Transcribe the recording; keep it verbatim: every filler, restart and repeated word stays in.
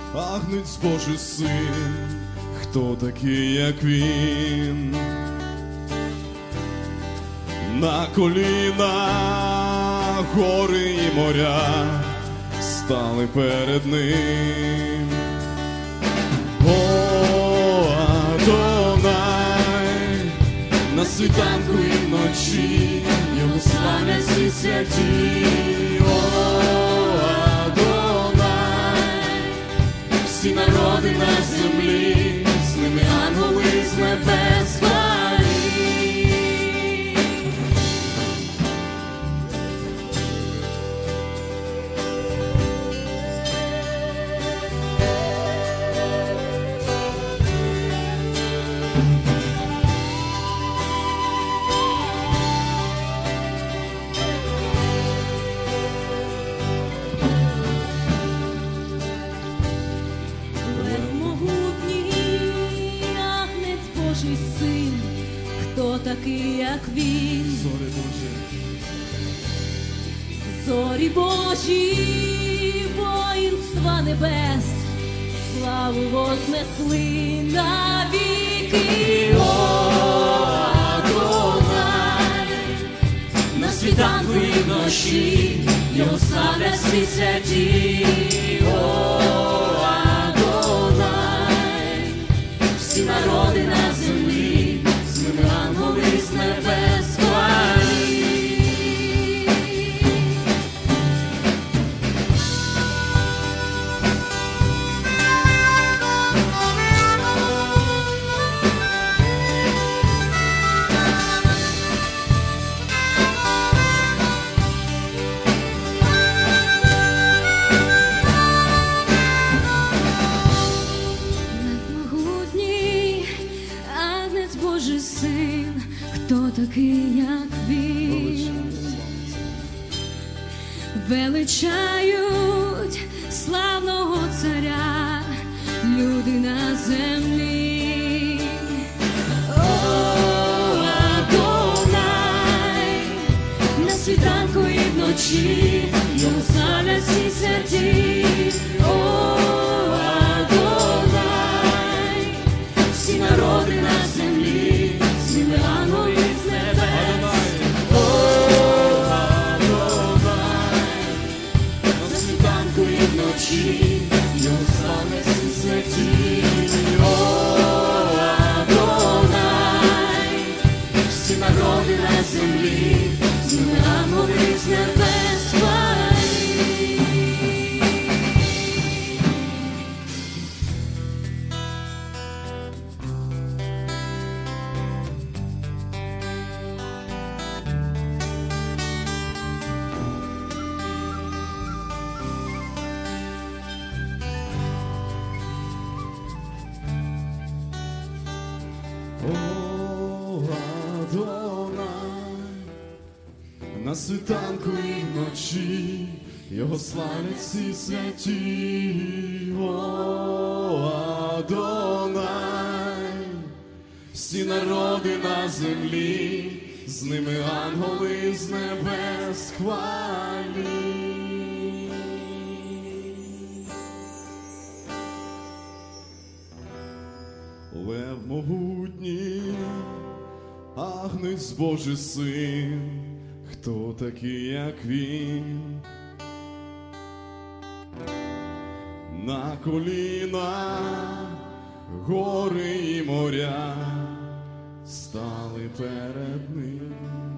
Агнець Божий син, хто такий, як він? На коліна гори і моря стали перед ним. О, Адонай, на світанку і вночі його славлять всі святі. О, Адонай, всі народи на землі, з ними ангели з небес хвалять. Хто такий, як він? Зорі Божі, зорі Божі, воїнства небес, славу вознесли навіки. О, Адонай, на світанку і вночі його славлять всі святі. О, Адонай, всі народи на землі, з ними ангели з небес хвалять. Надмогутній Агнець Божий син, хто такий, як він? Величають славного царя люди на землі. О, Адонай, на світанку і вночі його славлять всі святі. О, Адонай, всі народи на землі, з ними ангели з небес. О, Адонай, на світанку і вночі його славлять всі святі. О, Адонай, всі народи на землі, з ними ангели з небес хвалять. о, Адонай, на світанку і вночі його славлять всі святі. О, Адонай, всі народи на землі, з ними ангели з небес хвалять. Лев могутній, Агнець Божий син, хто такий, як він? На коліна гори і моря стали перед ним.